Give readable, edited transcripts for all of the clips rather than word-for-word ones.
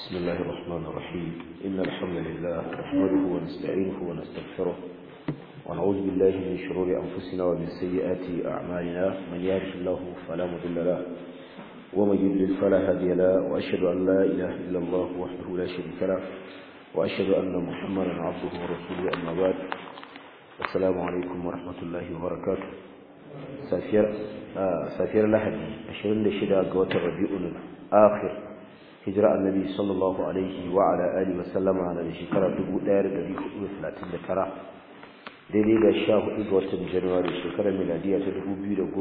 بسم الله الرحمن الرحيم إن الحمد لله نحمده ونستعينه ونستغفره ونعوذ بالله من شرور أنفسنا ومن سيئات أعمالنا من يهده الله فلا مضل له ومن يضلل فلا هادي له وأشهد أن لا إله إلا الله وحده لا شريك له وأشهد أن محمدا عبده ورسوله أما بعد السلام عليكم ورحمة الله وبركاته سافير لحدي 26 قوة الربيع الآخر hijira annabi sallallahu alaihi wa ala alihi wa sallama na shekara 1439 daidai da 14 ga watan January shekarar miladiya ta 2018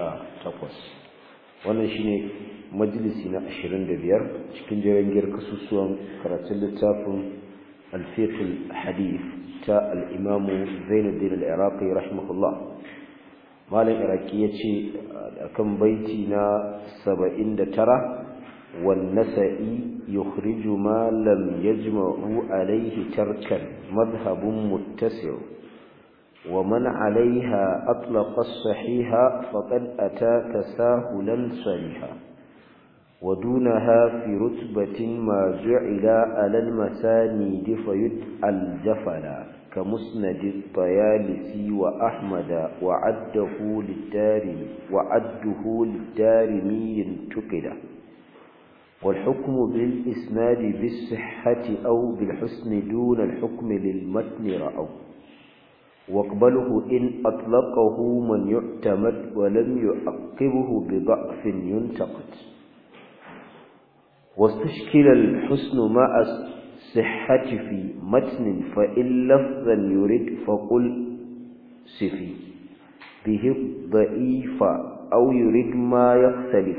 wannan shine majalisi na 25 cikin jerin kasusuwan karatun littafin al-fiqh al-hadith ta al-imam Zainuddin al-Iraqi rahimahullah malam iraqi yace akan baiti na 79 والنسائي يخرج ما لم يجمع عليه تركا مذهب متسع ومن عليها أطلق الصحيح فقد أتى تساهلا صريحا ودونها في رتبة ما جعل على المسانيد فيدعى الجفلا كمسند الطيالسي وأحمد وعده للدارمي انتقدا والحكم بالإسناد بالصحة أو بالحسن دون الحكم للمتن رأوا واقبله إن أطلقه من يعتمد ولم يعقبه بضعف ينتقد واستشكل الحسن مع الصحة في متن فإن لفظا يرد فقل سفي به الضعيف أو يرد ما يختلف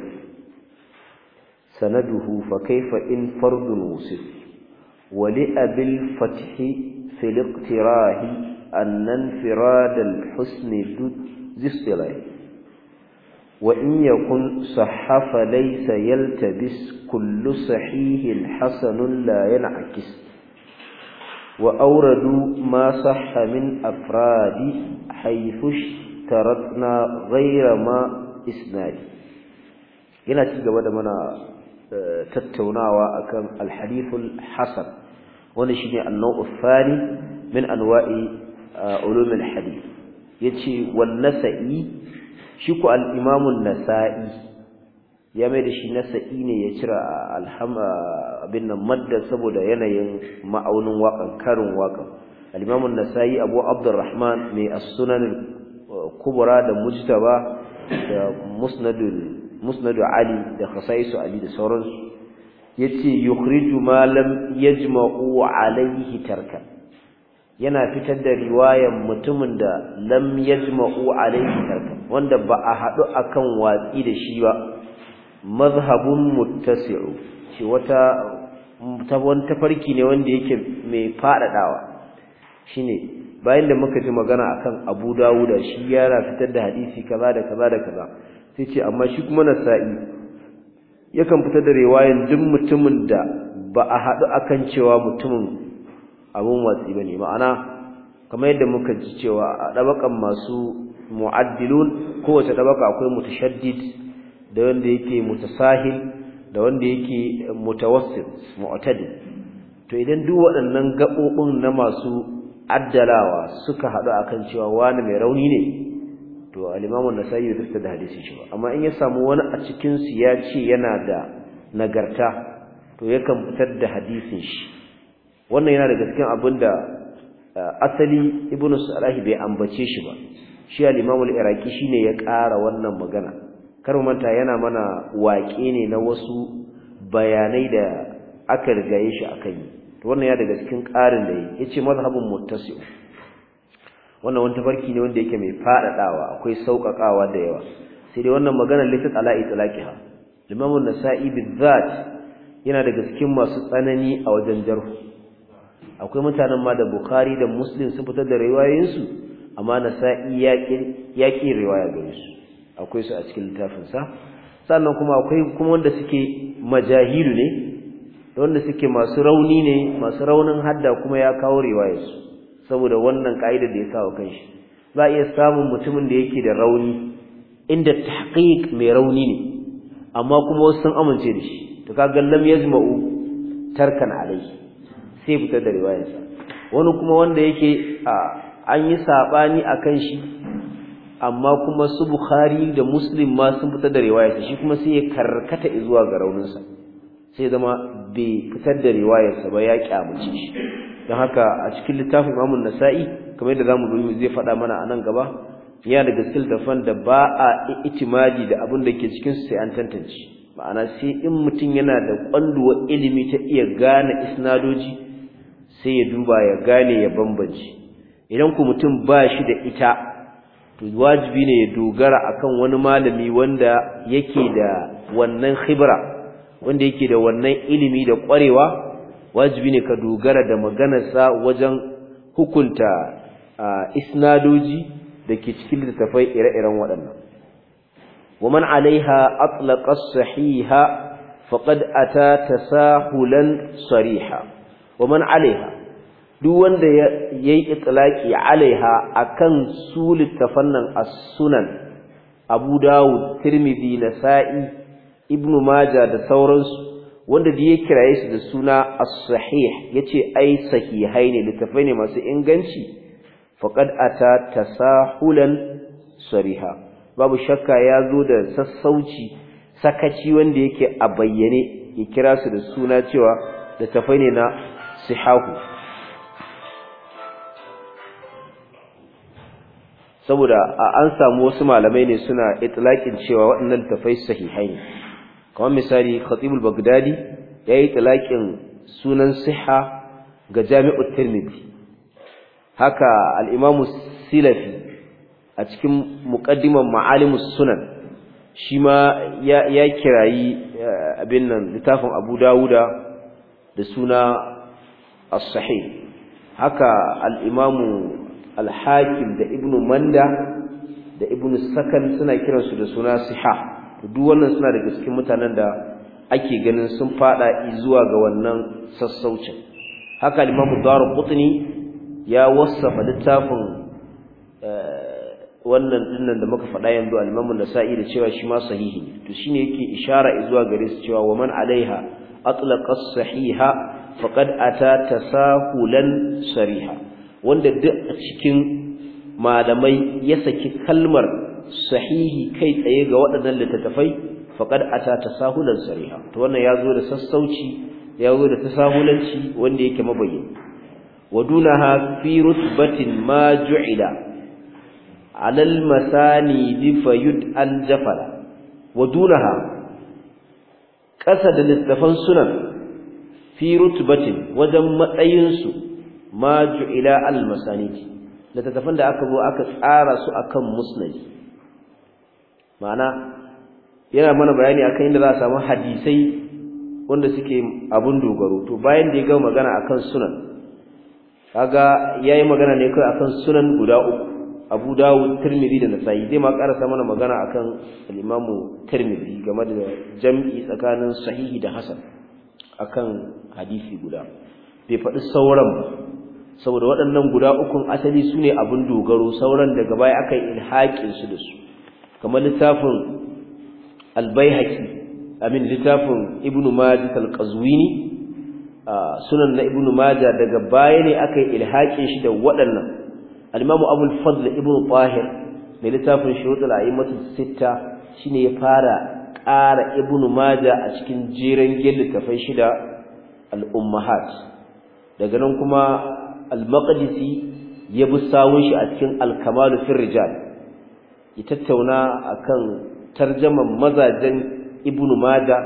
سنده فكيف إن فرد وصف ولأبي الفتح في الاقتراه أن انفراد الحسن ذي اصطلاح وإن يكن صح فليس يلتبس كل صحيح حسن لا ينعكس وأوردوا ما صح من أفراد حيث اشترطنا غير ما إسناد yana ci gaba da mana tattaunawa akan al-hadithul hasan wanda shine an-naw'u thani min anwa'i ulum al-hadith yace wan nasa'i shi ko al-imam an-nasa'i ya mai da shi nasa'i ne ya cira abin nan madda saboda yanayin ma'aunin waƙan karin waƙan al-imam an-nasa'i abu abdurrahman mai as-sunan al-kubra da mujtaba da musnad ali da khasaisu ali da sauransu yace yukhriju ma lam yajma'u alayhi tarkan yana fitar da riwayan mutumin da lam yajma'u alayhi tarkan wanda ba a hadu akan watsi da shi ba mazhabun muttasi'u shi wata tafarki ne wanda yake mai fadadawa shine bayan da muka ji magana akan Abu Dawud shi yana fitar da hadisi kaza da kaza da kaza sai ce amma shi kuma Nasa'i yakan fitar da riwayan duk mutumin da ba a hadu akan cewa mutumin abun watsi bane ma'ana kamar yadda muka ji cewa a dabakan masu mu'addilun kowace dabaka akwai mutashaddid da wanda yake mutasahil da wanda yake mutawassit mu'tadil to idan duk waɗannan gabobin na masu addalawa suka hadu akan cewa wani mai rauni ne to al-Imam an-Nasa'i bai fitar da hadisin shi ba amma in ya samu wani a cikin su ya ce yana da nagarta to yakan fitar da hadisin shi wannan yana daga cikin abinda asali Ibn Salah bai ambace shi ba shi al-Imam al-Iraqi shine ya ƙara wannan magana kar manta yana mana waƙe ne na wasu bayanai da aka rigaye shi akai to wannan ya daga cikin ƙarin da yace mazhabun muttasi' wannan wani tafarki ne wanda yake mai fadadawa akwai saukakawa da yawa sai dai wannan maganar litat ala itlaqiha Imam an-Nasa'i bizzat yana daga cikin masu tsanani a wajen jarh akwai mutanen ma da Bukhari da Muslim sun fitar da riwayoyin su amma Nasa'i yaki riwaya gare su akwai su a cikin littafin sa sannan kuma akwai kuma wanda suke majahilu ne da wanda suke masu rauni ne masu raunin hadda kuma ya kawo riwayar su saboda wannan kaida da ya sa wa kanshi za iya samun mutumin da yake da rauni inda tahqiq mai rauni ne amma kuma wasu sun amince da shi to kaga lam yazma'u tarkan alaihi sai fitar da riwayarsa wani kuma wanda yake an yi sabani akan shi amma kuma su Bukhari da Muslim ma sun fitar da riwayarsa shi kuma sai ya karkata zuwa ga rauninsa sai zama bai fitar da riwayarsa ba ya kyamace shi don haka a cikin littafin Imam Nasa'i kamar yadda zamu zo zai faɗa mana a nan gaba ya da gaskil tafan da ba a itimadi da abin da ke cikin su sai an tantance ma'ana sai in mutum yana da kwanduwa ilimi ta iya gane isnadoji sai ya duba ya gane ya bambance idan ku mutum ba shi da ita to wajibi ne ya dogara akan wani malami wanda yake da wannan khibra wanda yake da wannan ilimi da ƙwarewa wajibi ne ka dogara da maganarsa wajen hukunta isnadoji da ke cikin littafai ire-iren waɗannan ومن عليها أطلق الصحيح فقد أتى تساهلا صريحا ومن عليها duk wanda yayi itlaqi alaiha akan su littafannan as-sunan Abu Dawud, Tirmidhi, Nasa'i, Ibn Majah da sauransu wanda da ya kiraye su da suna as-sahih yace ai sahihai ne littafai ne masu inganci faqad ata tasahulan sariha babu shakka ya zo da sassauci sakaci wanda yake a bayyane ya kira su da suna cewa littafai ne na sihahu saboda an samu wasu malamai ne suna itlaqin cewa waɗannan littafai sahihai ne kamar misali Khatibul Baghdadi yayi itlaqin sunan siha ga Jami'ut Tirmidhi haka al-Imam Silafi a cikin muqaddiman Ma'alimus Sunan shi ma ya kirayi abin nan littafin Abu Dawuda da suna as-sahih haka al-Imam al-Hakim da Ibn Manda da Ibn Sakan suna kiransu da suna siha to duk wannan suna daga cikin mutanen da ake ganin sun fada zuwa ga wannan sassaucin haka al-Imam Darqutni ya wasafa littafin wannan dinnan da muka faɗa yanzu al-Imam Nasa'i da cewa shi ma sahihi ne to shine yake ishara zuwa gare su cewa wa man alaiha atlaqa as-sahiha faqad ata tasahulan sariha wanda duk a cikin malamai ya saki kalmar sahihi kai tsaye ga waɗannan littattafai faqad ata tasahulan sariha to wannan yazo da sassauci yazo da tasahulanci wanda yake mabayyani wadunaha fi rutbatin ma ju'ila alal masani fayud an jafala wadunaha qasada littafan sunan fi rutbatin wajen matsayinsu ma ju'ila al masanid littafan da aka zo aka tsara su akan musnad ma'ana yana mana bayani akan inda za a samu hadisai wanda suke abun dogaro to bayan da ya ga magana akan sunan kaga yayi magana ne kai akan sunan guda uku Abu Dawud, Tirmidhi da Nasa'i zai ma karasa mana magana akan al-Imam Tirmidhi game da jam'i tsakanin sahihi da hasan akan hadisi guda bai faɗi sauran ba saboda waɗannan guda ukun asali sune abun dogaro sauran daga baya aka yi ilhaqin su da su kamar littafin al-Baihaqi littafin Ibn Majah al-Qazwini sunan na Ibn Majah daga baya ne aka yi ilhaqin shi da waɗannan al-Imam Abu al-Fadl Ibn Tahir mai littafin Shurutul A'immatus Sitta shine ya fara ƙara Ibn Majah a cikin jeren littafai shida al-Ummahat daga nan kuma al-Maqdisi ya bi sawun shi a cikin al-Kamal fi rijal ya tattauna akan tarjaman mazajen Ibn Majah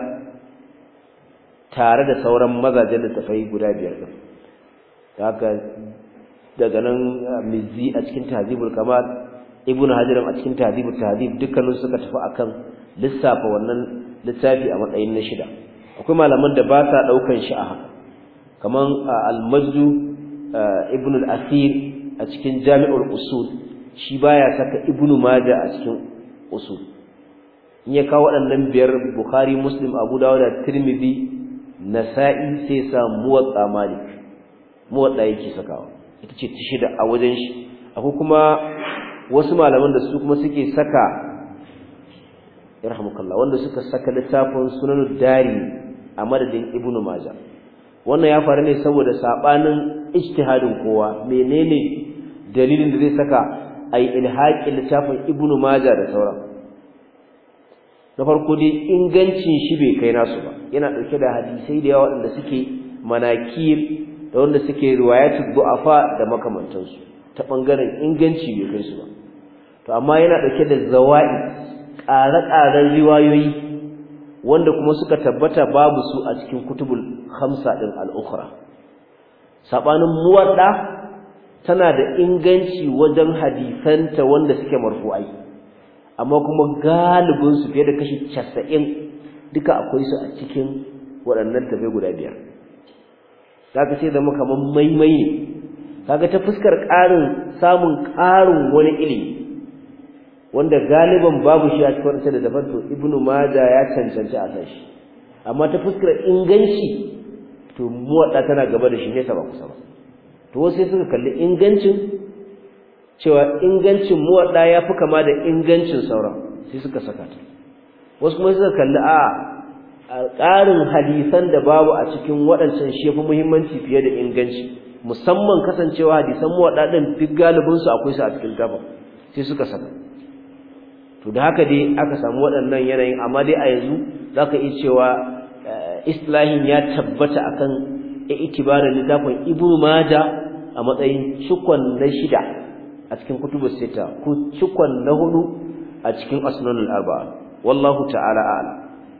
tare da sauran mazajen littafai guda biyar din haka daga nan Mizzi a cikin Tahzibul Kamal Ibn Hajar a cikin Tahzibut Tahzib dukkanin suka tafi akan lissafa wannan littafi a matsayin na shida akwai malaman da ba sa daukan shi a haka kaman al-Majd Ibn al-Asir a cikin Jami'ul Usul shi baya saka Ibn Majah a cikin usul in ya kawo waɗannan biyar Bukhari, Muslim, Abu Dawud, Tirmidhi, Nasa'i sai sa Muwatta Malik Muwatta yake sakawa ita ce ta shida a wajen shi akwai kuma wasu malaman da su kuma suke saka yarhamukallah wanda suka saka littafin Sunan Dari a madadin Ibn Majah wannan ya faru ne saboda sabanin ijtihadin kowa menene dalilin da zai saka ai ilhaqi littafin ibnu majah da sauran na farko dai ingancin shi bai kai nasu ba yana dauke da hadisai da yawa wanda suke manakir da wanda suke riwayatu du'afa da makamantansu ta bangaren inganci bai kai su ba to amma yana dauke da zawaid ƙare-ƙaren riwayoyi wanda kuma suka tabbata babu su a cikin kutubul khamsa din al-ukhra sabanin muwadda tana da inganci wajen hadisanta wanda suke marfu'ai amma kuma galibin su fiye da kashi 90 duka akwai su a cikin waɗannan tafe guda biyar zaka ce da muka maimai ne kaga ta fuskar samun ƙarin wani ilimi wanda galiban babu shi a cikin wannan da daban to ibnu majah ya cancanci a san shi amma ta fuskar inganci to muwadda tana gaba da shi ne ba kusa ba to sai suka kalli ingancin cewa ingancin muwadda yafi kama da ingancin sauran sai suka saka ta wasu kuma suka kalli a ƙarin hadisan da babu a cikin waɗancan shi yafi muhimmanci fiye da inganci musamman kasancewa hadisan muwadda din duk galibin su akwai su a cikin gaba sai suka saka to da haka dai aka samu waɗannan yanayin amma dai a yanzu zaka iya cewa islahin ya tabbata akan itibarin littafin ibnu majah a matsayin cikon na 6 a cikin kutubus sita ko cikon na 4 a cikin asnanul arba'a wallahu ta'ala a'lam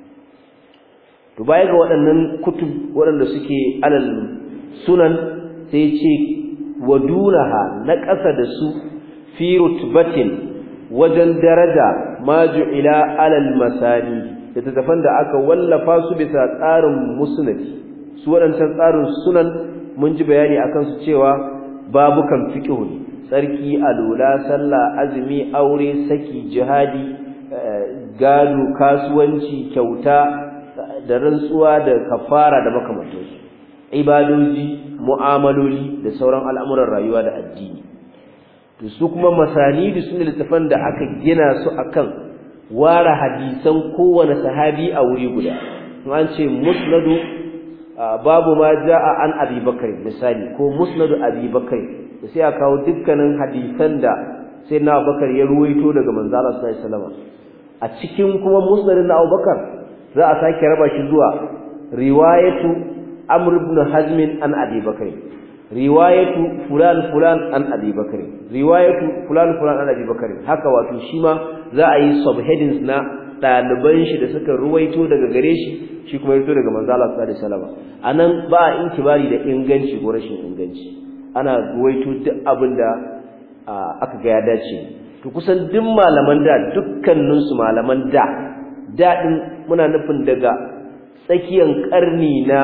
to baya ga waɗannan kutub waɗanda suke alal sunan sai ce wadunaha na ƙasa da su fi rutbatin wajen daraja maju ila alal masani da tafan da aka wallafa su bisa tsarin musnad su wadancan tsarin sunan mun ji bayani akan su cewa babukan fiqh sarki alula sallah azumi aure saki jihadi gado kasuwanci kyauta da rantsuwa da kafara da makamantansu ibadoji mu'amaloli da sauran al'amuran rayuwa da addini to su kuma masanidu sune littafan da aka gina su akan ware hadisan kowane sahabi a wuri guda an ce musnadu babu ma jaa an abi bakr misali ko musnadu abi bakr sai aka kawo dukkanin hadisan da sai na bakar ya ruwaito daga manzo Allah sallallahu alaihi wasallam a cikin kuma musnadin na Abubakar za a sake raba shi zuwa riwayatu Amr ibn Hazm an Abi Bakr riwayatu fulan an Abi Bakr riwayatu fulan an Abi Bakr haka wato shi ma za a yi subheadings na daliban shi da suka ruwaito daga gare shi kuma ruwaito daga manzo Allah sallallahu alaihi wasallam anan ba a inkibari da inganci ko rashin inganci ana ruwaito duk abinda aka ga ya dace to kusan duk malaman da dukkanin su malaman da din muna nufin daga tsakiyan karni na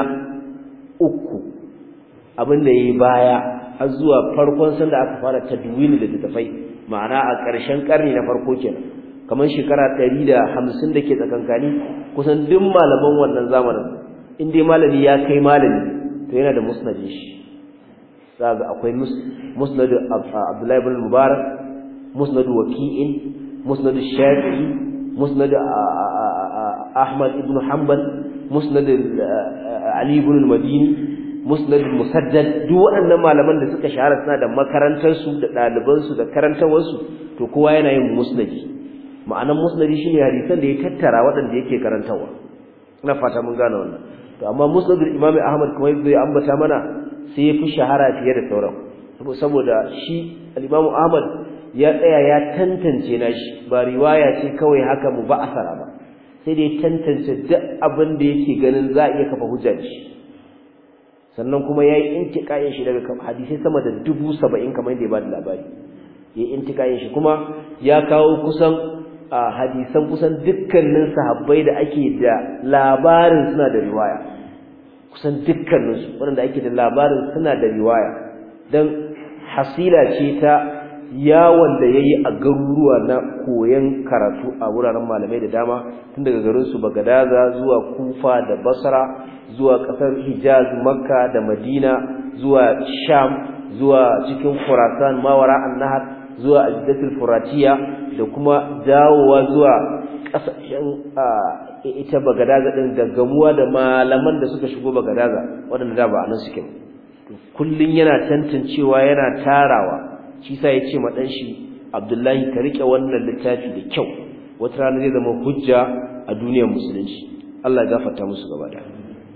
3 abinda yayi baya har zuwa farkon sanda aka fara tadwini da tafai ma'ana a ƙarshen karni na farko kenan kamar shekara 150 dake tsakankani kusan duk malaman wannan zamanin in dai malami ya kai malami to yana da musnadin shi zaga akwai musnad Abdullah ibn Mubarak musnad Waqi'in musnad Shafi'i musnad Ahmad ibn Hanbal musnad Ali ibn al-Madini musnad Musaddad duk waɗannan malaman da suka shahara suna da makarantar su da ɗaliban su da karantawar su to kowa yana yin musnadi ma'anar musnadi shine hadisan da ya tattara waɗanda yake karantawa ina fata mun gane wannan to amma musnadul Imam Ahmad kuma yadda ya ambata mana sai yafi shahara fiye da sauran saboda shi al-Imam Ahmad ya tsaya ya tantance nashi ba riwaya ce kawai haka mu ba asara ba sai da ya tantance duk abin da yake ganin za a iya kafa hujja da shi sannan kuma yayi intiqayin shi daga hadisi sama da 70 kamar yadda ya bada labari yayi intiqayin shi kuma ya kawo kusan hadisan kusan dukkanin sahabbai da ake da labarin suna da riwaya kusan dukkanin su wanda ake da labarin suna da riwaya dan hasila ce ta yawon da yayi a garuruwa na koyan karatu a wuraren malamai da dama tun daga garin su Bagadaza zuwa Kufa da Basra zuwa kasar Hijaz Makka da Madina zuwa Sham zuwa cikin Khurasan mawara an-Nahar zuwa Ajdatul Furatiya da kuma dawowa zuwa kasashen ita Bagadaza din da gamuwa da malaman da suka shigo Bagadaza waɗanda da ba anan suke kullun yana tantancewa yana tarawa shi sa yace ma dan shi Abdullahi ka rike wannan littafi da kyau wata rana zai zama hujja a duniyar musulunci Allah ya gafarta musu gaba da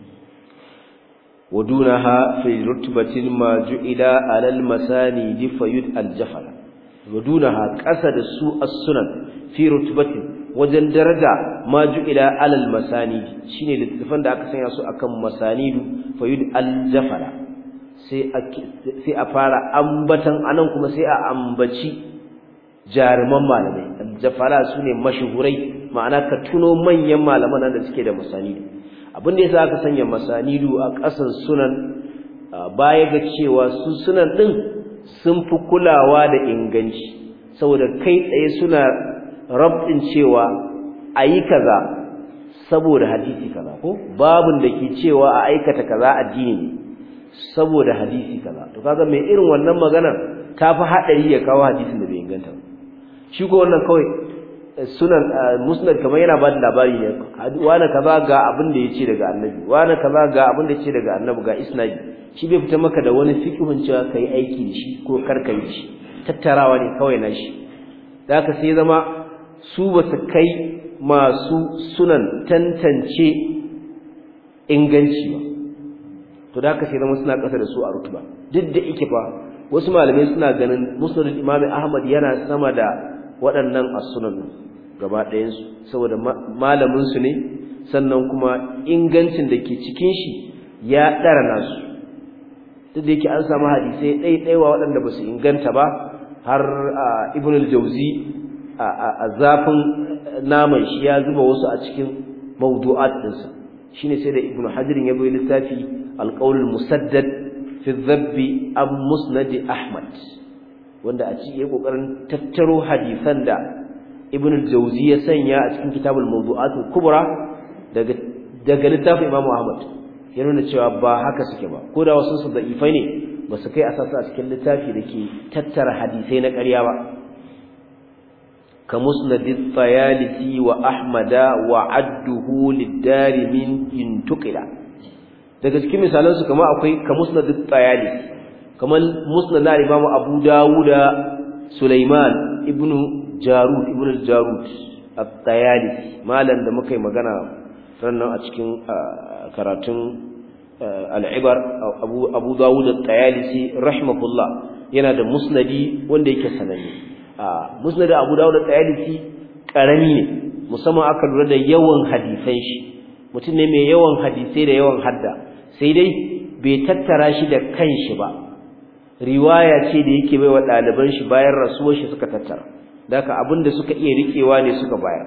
wadunaha fi rutbatin ma ju'ila ala al-masanid fayud al-jafala wadunaha qasada su as-sunan fi rutbatin wajen daraja ma ju'ila ala al-masanid shine littafin da aka sanya su akan masanidu fayud al-jafala sai a fara ambatan anan kuma sai a ambaci jaruman malamai al-jafala sune mashhurai ma'ana ka tuno manyan malaman da suke da masanidu abin da yasa aka sanya masanidu a ƙasan sunan baya ga cewa su sunan din sun fi kulawa da inganci saboda kai tsaye suna rabtin cewa ayi kaza saboda hadisi kaza ko babun da ke cewa a aikata kaza addini ne saboda hadisi kaza to kaga mai irin wannan magana tafi hadari ya kawo hadisin da bai inganta shi ko wannan kawai sunan musnad kamar yana ba da labari ne wani kaza ga abin da yace daga annabi wani kaza ga abin da yace daga annabi ga isnadi shi bai fita maka da wani fiqhun cewa kai aiki da shi ko karkai shi tattarawa ne kawai na shi zaka sai zama su ba su kai masu sunan tantance inganci ba to da haka sai zama suna kasa da su a rutuba duk da yake fa wasu malamai suna ganin musnad Imam Ahmad yana sama da waɗannan as-sunan gaba ɗayan su saboda malamin su ne sannan kuma ingancin da ke cikin shi ya dara nasu duk da yake an samu hadisi ɗaiɗaiwa waɗanda ba su inganta ba har Ibn al-Jawzi a zafin naman shi ya zuba wasu a cikin mawdu'at ɗinsa shine sai da Ibn Hajar ya bai littafi al-qawl al-musaddad fi dhabbi am musnad Ahmad wanda a cikin kokarin tattaro hadisan da Ibn al-Jawzi ya sanya a cikin kitabul mawdu'at al-kubra daga littafin Imam Ahmad ya nuna cewa ba haka suke ba ko da wasu su da'ifai ne ba su kai asasa a cikin littafi dake tattara hadisai na ƙarya ba ka musnad al-Tayalisi wa Ahmada wa adduhu lid-Darimi intuqila daga cikin misalan su kamar akwai ka musnad al-Tayalisi kamar musnad na Imam Abu Dawud Sulaiman ibn al-Jarud at-Tayalisi malan da muka yi magana sannan a cikin karatun al-Ibar Abu Dawud at-Tayalisi rahimahullah yana da musnadi wanda yake sananne musnad Abu Dawud at-Tayalisi karami ne musamman aka lura da yawan hadisan shi mutum ne mai yawan hadisai da yawan hadda sai dai bai tattara shi da kanshi ba riwaya ce da yake baiwa ɗaliban shi bayan rasuwar shi suka tattara daka abinda suka iya rikewa ne suka bayar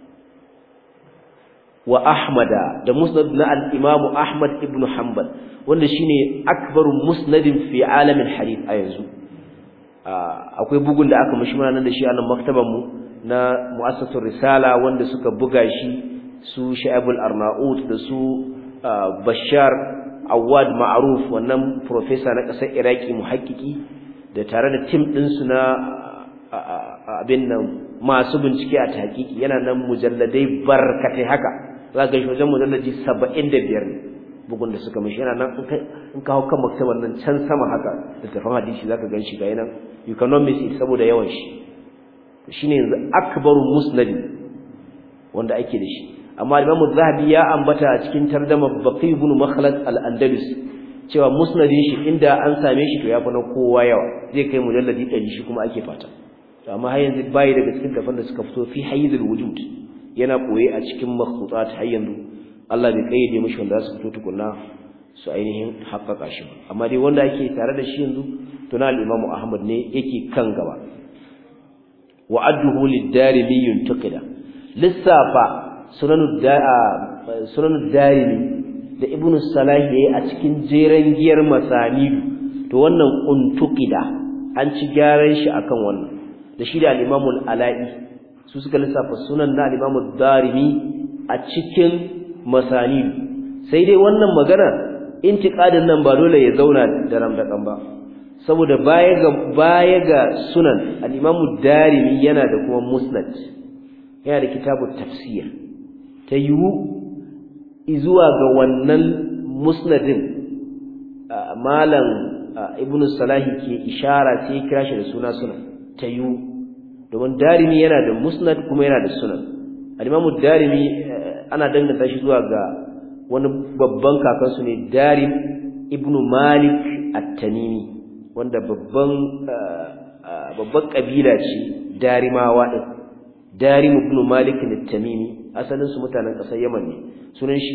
wa Ahmada da musnad na al-Imam Ahmad ibn Hanbal wanda shine akbaru musnadin fi alamin hadith a yanzu akwai bugun da aka mishi nan da shi a nan maktaban mu na mu'assasatul risala wanda suka buga shi su Sha'ibul Arnaut da su Bashar Awad Ma'ruf wannan professor na kasar Iraki muhakkiki da tare da team din su na abin nan masu bincike a tahqiqi yana nan mujalladai barkatai haka zaka ga wajen mujalladi 75 bugun da suka mishi yana nan in ka hawo kan maktaban nan can sama haka da tafan hadisi zaka ganshi ga yana you cannot miss it saboda yawan shi shine yanzu akbaru musnad wanda ake da shi amma Imam Zahabi ya ambata a cikin tarjuma Baqi ibn Makhlad al-Andalus cewa musnadin shi inda an same shi to yafi na kowa yawa zai kai mujalladi 100 shi kuma ake fata amma har yanzu bai daga cikin kafan da suka fito fi hayyizul wujud yana koye a cikin makhtutat har yanzu Allah bai kayyade mishi wanda su fito tukunna su ainihin haƙƙaƙa shi amma dai wanda yake tare da shi yanzu to na al-Imam Ahmad ne yake kan gaba wa adduhu lid-Darimi yuntaqida lissafa sunan Darimi da Ibn Salah yayi a cikin jeren giyar masanidu to wannan untuqida an ci gyaran shi akan wannan da shi da al-Imam al-Ala'i su suka lissafa sunan na al-Imam Darimi a cikin masanidu sai dai wannan magana intiqadin nan ba dole ya zauna da ramdakan ba saboda baya ga sunan al-Imam Darimi yana da kuma musnad yana da kitabut tafsir tayu zuwa ga wannan musnadin malam ibnu salahi ke ishara sai kira shi da suna tayu domin darimi yana da musnad kuma yana da sunan al-imamu darimi ana danganta shi zuwa ga wani babban kakansu ne darim ibnu malik at-tamimi wanda babban kabila ce darimawa din darim ibnu malik at-tamimi asalin su mutanen kasar yaman ne sunan shi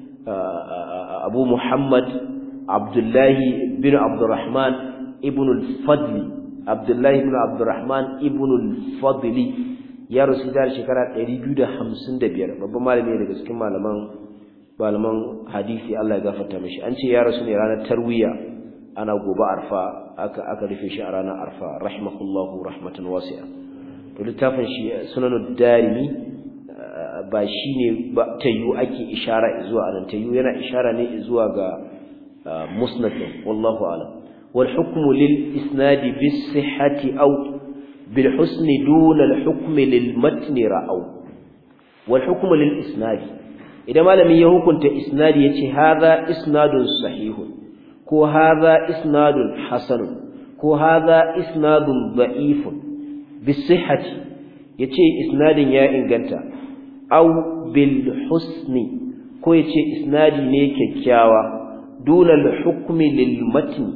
abu muhammad abdullahi bin abdurrahman ibn al-fadli abdullahi ibn abdurrahman ibn al-fadli ya rasu da shekara 255 babban malami ne daga cikin malaman hadisi Allah ya gafarta mishi an ce ya rasu ne ranar tarwiya ana gobe arfa aka rufe shi a ranar arfa rahimahullahu rahmatan wasi'a to littafin shi sunanud darimi ba shine ba tayu ake ishara zuwa anan tayu yana ishara ne zuwa ga musnad wallahu a'lam wal hukmu lil isnad bis sihhati aw bil husn dun al hukm lil matn ra'aw wal hukmu lil isnad idan malami ya hukunta isnadi yace hadha isnadun sahihun ko hadha isnadun hasanun ko hadha isnadun da'ifun bis sihhati yace isnadin ya inganta aw bil husni ko yace isnadi ne kyakkyawa dunal hukmi lil matn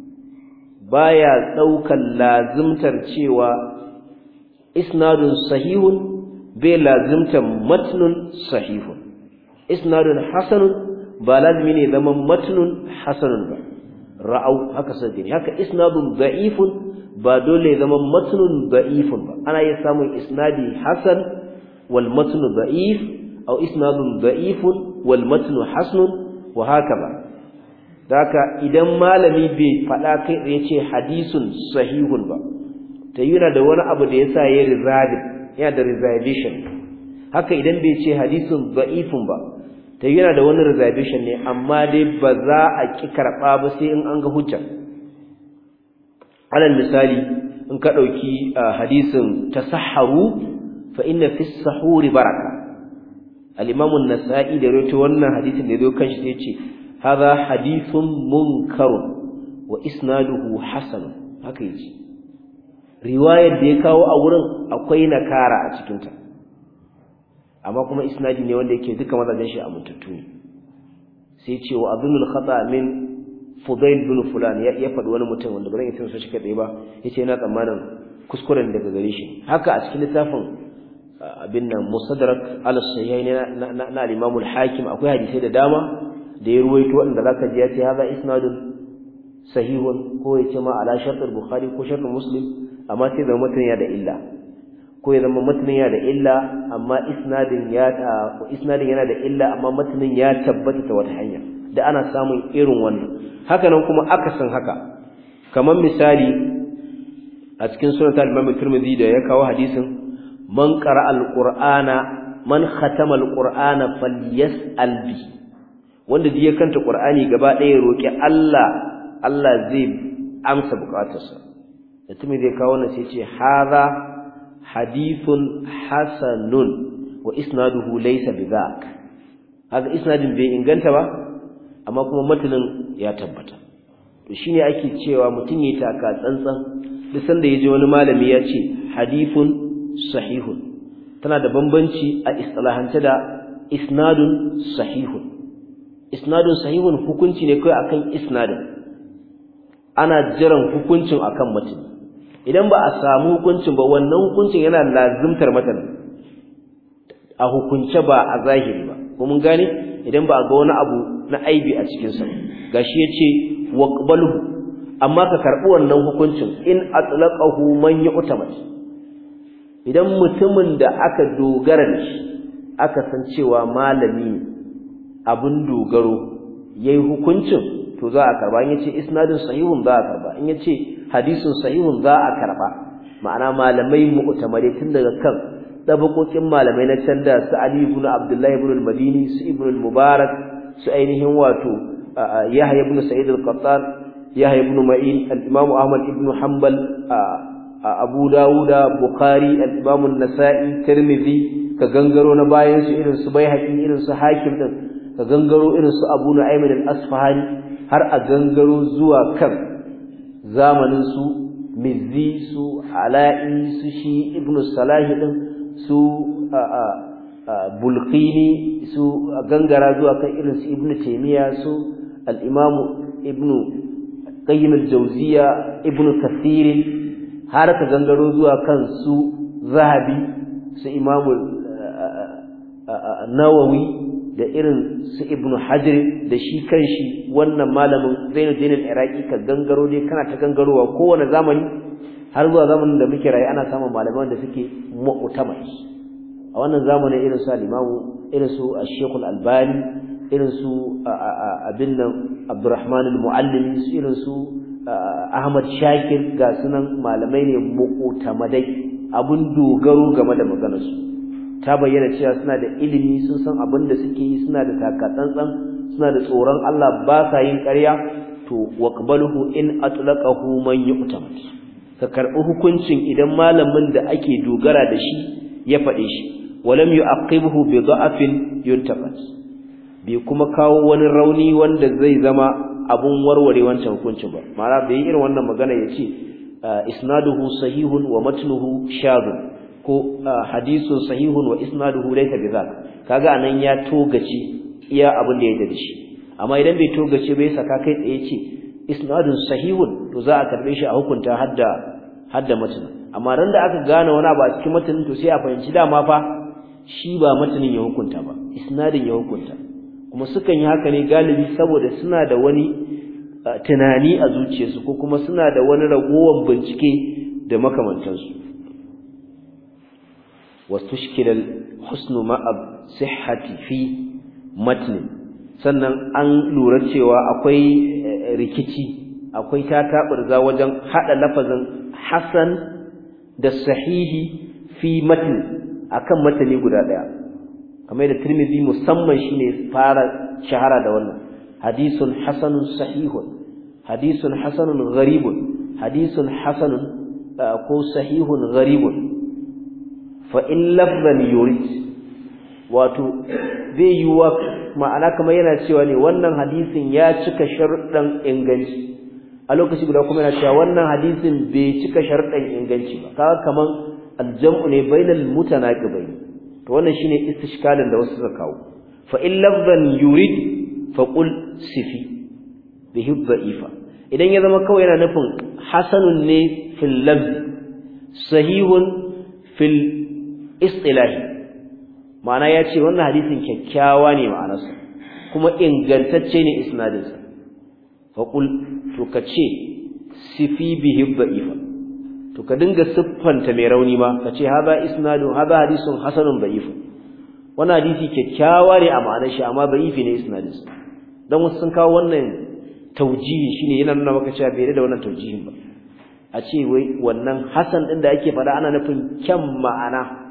baya daukan lazimtar cewa isnadun sahihun bai lazimtar matnun sahihun isnadun hasanun ba lazimi ne zaman matnun hasanun ba ra'au haka sai gani haka isnadun da'ifun ba dole zaman matnun da'ifun ba ana iya samun isnadi hasan wal matnu da'if aw isnadun da'ifun wal matnu hasanun wa hakaza daka idan malami bai fada kai ya ce hadisun sahihun ba ta yana da wani abu da yasa ya yana da reservation haka idan bai ce hadisun da'ifun ba ta yana da wani reservation ne amma dai ba za a ki karba ba sai in an ga hujja alal misali in ka dauki hadisin tasahharu fa inna fi as-sahuri baraka al-imam an-nasa'i da rawaito wannan hadisin da yazo kanshi sai ya ce hadha hadithun munkarun wa isnaduhu hasan haka yace riwayar da ya kawo a wurin akwai nakara a cikin ta amma kuma isnadi ne wanda yake duka mazajin shi amintattu ne sai ce wa adunul khata min fudail bin fulan ya faɗi wani mutum wanda bazan yi tunsa shi kadai ba yace yana tsammanin kuskuren daga gare shi haka a cikin littafin abin nan musaddarak al-sahihain na al-imam al-hakim akwai hadisi da dama da ya ruwaito wanda zaka ji yace haza isnadun sahihun ko yace ma ala shart al-bukhari ko shart muslim amma sai da mutun ya da illa ko ya zama mutun ya da illa amma isnadin yana da illa amma mutun ya tabbata ta wata hanya da ana samun irin wannan haka nan kuma akasin haka kamar misali a cikin sunan al-imam Tirmidhi da ya kawo hadisin man qara al-qur'ana man khatama al-qur'ana falyas'al bi wanda da ya kanta qur'ani gaba ɗaya roki Allah zai amsa bukatarsa da tumi zai kawo wannan sai ce hadha hadithun hasanun wa isnaduhu laysa bidhak haka isnadin bai inganta ba amma kuma matanin ya tabbata to shine ake cewa mutun yayi taka tsantsan duk sanda yaje wani malami ya ce hadithun sahihun tana da bambanci a istilahance da isnadun sahihun hukunci ne kai akan isnadin ana jiran hukuncin akan mutum idan ba a samu hukuncin ba wannan hukuncin yana lazimtar matan a hukunce ba a zahiri ba ko mun gane idan ba a ga wani abu na aibi a cikin sa gashi yace waqbalu amma ka karbi wannan hukuncin in atlaqahu man yu'tamad idan mutumin da aka dogara da shi aka san cewa malami abun dogaro yayi hukuncin to za a karba in yace isnadun sahihun za a karba in yace hadisun sahihun za a karba ma'ana malamai mu'tamade tun daga kan dabakokin malamai na canda su Ali ibn Abdullah ibn al-Madini su Ibn al-Mubarak su ainihin wato Yahya ibn Sa'id al-Qattan Yahya ibn Ma'in al-Imam Ahmad ibn Hanbal Abu Dawud Bukhari al-Imam an-Nasa'i Tirmidhi ka gangaro na bayan su irin su Baihaqi irin su Hakim din ka gangaro irin su Abu Nu'aym al-Asfahani har a gangaro zuwa kan zamanin su Mizzi su Ala'i su shi Ibn Salah din su Bulqini su gangara zuwa kan irin su Ibn Taymiyyah su al-Imam Ibn Qayyim al-Jawziyya Ibn Kathir har ka gangaro zuwa kan su Zahabi su Imam Nawawi da irin su Ibn Hajar da shi kanshi wannan malamin Zainuddin al-Iraqi ka gangaro dai kana ta gangarowa kowane zamani har zuwa zamanin da muke rayu ana samun malaman da suke mu'tamad a wannan zamanin irin su al-Imam irin su Sheikh al-Albani irin su abin nan Abdurrahman al-Muallimi irin su Ahmad Shakir ga sunan malamai ne mu'tamadai abun dogaro game da maganar su ta bayyana cewa suna da ilimi sun san abin da suke yi suna da takatsantsan suna da tsoron Allah ba sa yin ƙarya to waqbaluhu in atlaqahu man yu'tamad ka karbi hukuncin idan malamin da ake dogara da shi ya faɗe shi walam yu'aqibhu bi da'afin yuntafat bai kuma kawo wani rauni wanda zai zama abun warware wancan hukuncin ba ma'ana bai irin wannan magana yace isnaduhu sahihun wa matnuhu shadhun ko hadisun sahihun wa isnaduhu laysa bizak kaga anan ya togace iya abin da yake da shi amma idan bai togace bai saka kai tsaye ce isnadun sahihun to za a karbe shi a hukunta hadda matan amma ran da aka gane wani abu a cikin matanin to sai a fahimci dama fa shi ba matanin ya hukunta ba isnadin ya hukunta kuma sukan yi haka ne galibi saboda suna da wani tunani a zuciyarsu ko kuma suna da wani ragowar bincike da makamantansu واستشكل الحسن مع الصحة في متن sannan an lura cewa akwai rikici akwai tataburza wajen hada lafazin hasan da sahihi fi matn akan matani guda daya kamar da Tirmidhi musamman shine fara shahara da wannan hadisun hasanun sahihun hadisun hasanun gharibun hadisun hasanun ko sahihun gharibun fa in lafzan yurid wato zai yi wa ma'ana kamar yana cewa ne wannan hadisin ya cika sharuɗan inganci a lokaci guda kuma yana cewa wannan hadisin bai cika sharuɗan inganci ba kaga kaman aljam'u ne bainal mutanaqibain to wannan shine istishkalin da wasu suka kawo fa in lafzan yurid fa qul sifi bihi dha'ifa idan ya zama kawai yana nufin hasanun ne fil lafz sahihun fil istilahi ma'ana yace wannan hadisin kyakkyawa ne ma'anarsa kuma ingantacce ne isnadinsa fa qul to kace sifi bihi dha'ifa to ka dinga siffanta mai rauni ma kace hada isnadu hada hadisun hasanun da'if wannan hadisi kyakkyawa ne a ma'anar shi amma da'ifi ne isnadinsa dan wasu sun kawo wannan taujihi shine yana nuna maka cewa bai da wannan taujihin ba a ce wai wannan hasan din da ake fada ana nufin kyan ma'ana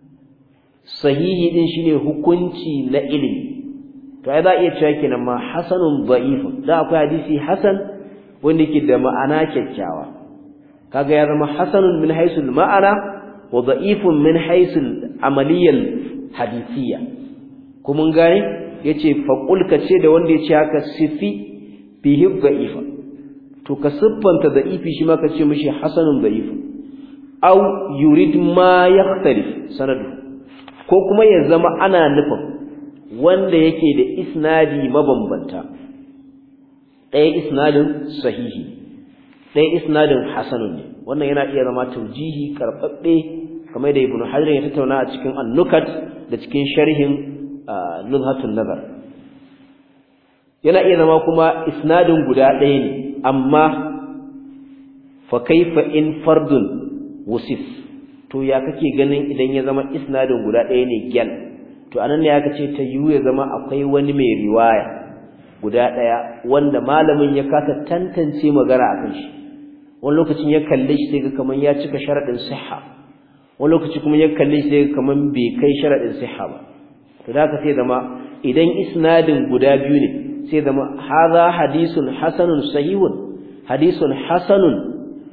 sahihi din shine hukunci na ilimi to ai za iya cewa kenan ma hasanun da'if da akwai hadisi hasan wanda yake da ma'ana kyakkyawa kaga ya zama hasanun min haythu al-ma'ana wa da'ifun min haythu al-amaliyya hadithiyya kuma gane yace faqul kace da wanda yace haka sifi bihi da'ifa to ka siffanta da'ifi shi ma kace mishi hasanun da'if aw yurid ma yakhtalif sanadu ko kuma ya zama ana nufin wanda yake da isnadi mabambanta ɗaya isnadin sahihi ɗaya isnadin hasanun ne wannan yana iya zama taujihi karɓaɓɓe kamar da Ibn Hajar ya tattauna a cikin An-Nukat da cikin sharhin Nuzhatun Nazar yana iya zama kuma isnadin guda ɗaya ne amma fa kaifa in fardun wusif to ya kake ganin idan ya zama isnadin guda ɗaya ne gyal to anan ne aka ce ta yiwu ya zama akwai wani mai riwaya guda ɗaya wanda malamin ya kasa tantance magana akan shi wani lokacin ya kalle shi sai ga kaman ya cika sharadin sihha wani lokaci kuma ya kalle shi sai ga kaman bai kai sharadin sihha ba to da haka sai zama idan isnadin guda biyu ne sai zama hadha hadisun hasanun sahihun hadisun hasanun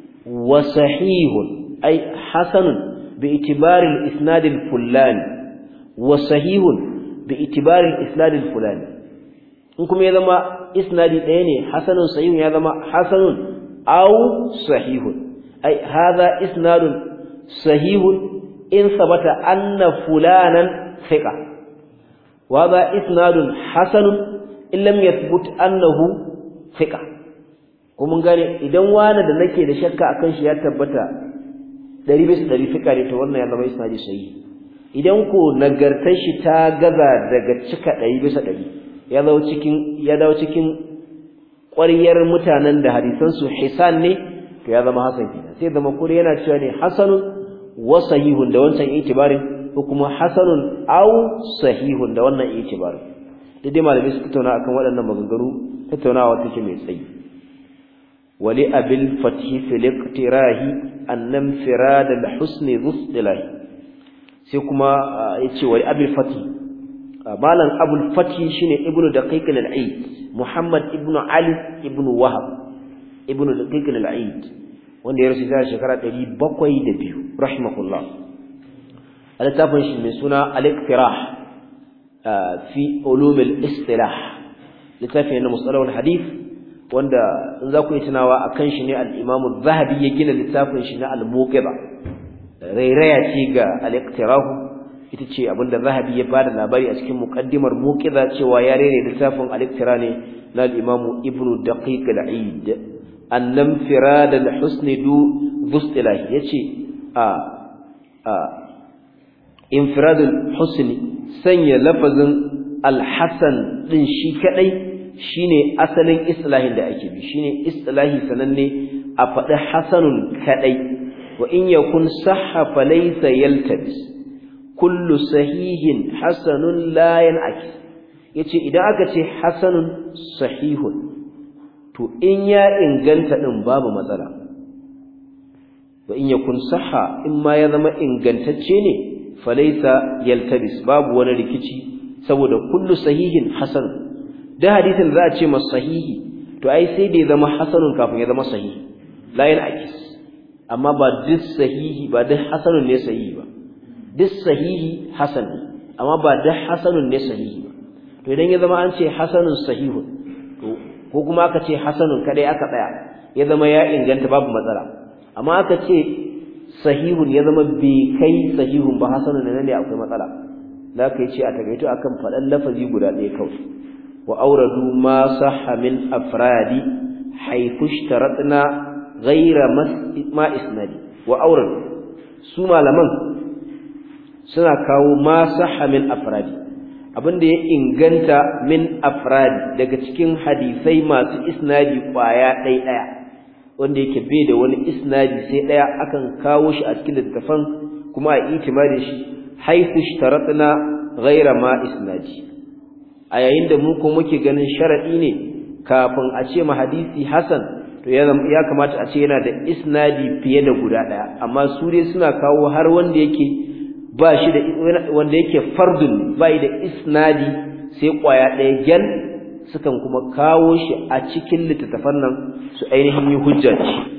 wa sahihun ay hasanun bi itibari al-isnad al-fulani wa sahihun bi itibari al-isnad al-fulani in kuma ya zama isnadi ɗaya ne hasanun sahihun ya zama hasanun aw sahihun ai hadha isnadun sahihun in sabata anna fulanan thiqa wa hadha isnadun hasanun in lam yathbut annahu thiqa kuma gane idan wani da nake da shakka akan shi ya tabbata 100% thiqa ne to wannan ya zama isnadi sahihi idan ko nagartar shi ta gaza daga cika 100% ya dawo cikin ƙwariyar mutanen da hadisan su hisan ne to ya zama hasan kenan sai zama kure yana cewa ne hasanun wa sahihun da wancan itibarin ko kuma hasanun aw sahihun da wannan itibarin dai malamai su tattauna akan waɗannan maganganu tattaunawa take mai tsayi wali abil fathi fil iqtirahi annam firad al husni dhusdilahi sai kuma yace wali abil fathi malam abul fathi shine ibnu daqiq al-aid muhammad ibnu ali ibnu wahab ibnu daqiq al-aid wanda ya rasu da shekara 702 rahimahullah al-tafsir shi mai suna al-iqtirah fi ulum al-istilah littafin na mustalah al-hadith wanda in za ku yi tunawa akan shi ne al-imam az-zahabi ya gina littafin shi na al-muqiba rairaya ce ga al-iqtirah ita ce abinda zahabi ya bada labari a cikin muqaddimar muqiza cewa ya rere littafin al-iktira ne na al-imam ibnu daqiq al-eid annam firad al-husn du dhustilahi yace infirad al-husn sanya lafazin al-hasan din shi kadai shine asalin islahin da ake bi shine islahi sananne a faɗi hasanun kadai wa in yakun sahha falaysa yaltabis kullu sahihin hasanun la yan'akis yace idan aka ce hasanun sahihun to in ya inganta din babu matsala wa in yakun sahha in ma ya zama ingantacce ne falaysa yaltabis babu wani rikici saboda kullu sahihin hasan da hadisin za a ce masa sahihi to ai sai da ya zama hasanun kafin ya zama sahihi la yan'akis amma ba duk sahihi ba duk hasanun ne sahihi ba duk sahihi hasan amma ba da hasanun ne sahihi ba to idan ya zama an ce hasanun sahihun to ko kuma aka ce hasanun kadai aka tsaya ya zama ya inganta babu matsala amma aka ce sahihun ya zama bai kai sahihun ba hasanun ne akwai matsala da kai ce a tagaito akan fadan lafazi guda ɗaya kawai wa auradu ma sahha min afradi haythu ishtaratna ghayra ma isnadi wa auradu su malaman suna kawo ma sahha min afradi abinda ya inganta min afradi daga cikin hadisai masu isnadi kwaya ɗaya wanda yake bai da wani isnadi sai ɗaya akan kawo shi a cikin littafin kuma a itimadi shi haythu ishtaratna ghayra ma isnadi a yayin da mu ko muke ganin sharadi ne kafin a ce ma hadisi hasan to ya kamata a ce yana da isnadi fiye da guda ɗaya amma su dai suna kawo har wanda yake ba shi da wanda yake fardun bai da isnadi sai kwaya ɗaya gyal sukan kuma kawo shi a cikin littattafan nan su ainihin yi hujja da shi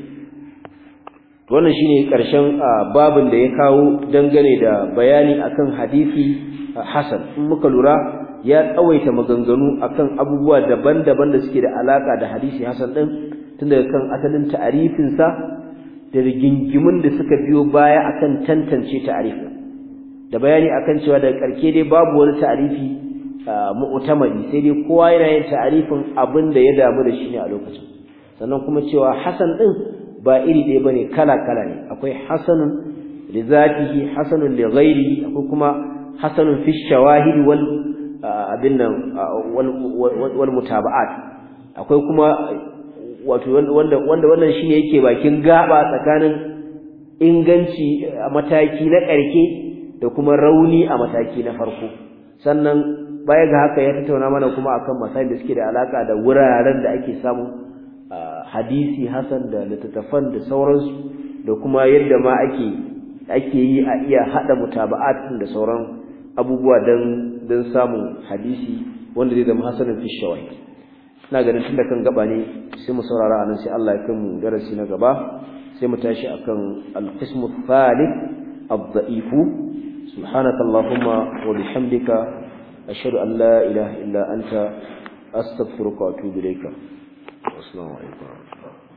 wannan shine karshen babin da ya kawo dangane da bayani akan hadisi hasan in muka lura ya tsawaita maganganu akan abubuwa daban-daban da suke da alaka da hadisi hasan din tun daga kan asalin ta'arifin sa da rigingimun da suka biyo baya akan tantance ta'arifin da bayani akan cewa daga karke dai babu wani ta'arifi mu'tamadi sai dai kowa yana yin ta'arifin abin da ya damu da shi ne a lokacin sannan kuma cewa hasan din ba iri ɗaya bane kala-kala ne akwai hasanun li zatihi hasanun li ghairihi akwai kuma hasanun fi shawahid wal wal mutaba'at akwai kuma wato wanda wannan shine yake bakin gaba tsakanin inganci a mataki na ƙarke da kuma rauni a mataki na farko sannan baya ga haka ya tattauna mana kuma akan masail da suke da alaka da wuraren da ake samu hadisi hasan da littattafan da sauransu da kuma yadda ma ake yi a iya hada mutaba'at da sauran abubuwa dan samun hadisi wanda zai zama hasanin fi shawahid ina ganin tunda kan gaba ne sai mu saurara anan sai Allah ya kai mu darasi na gaba sai mu tashi akan al-qismu thalith ad-da'if subhanakallahumma wa bihamdika ashhadu an la ilaha illa anta astaghfiruka wa atubu ilayka. Assalamu alaikum.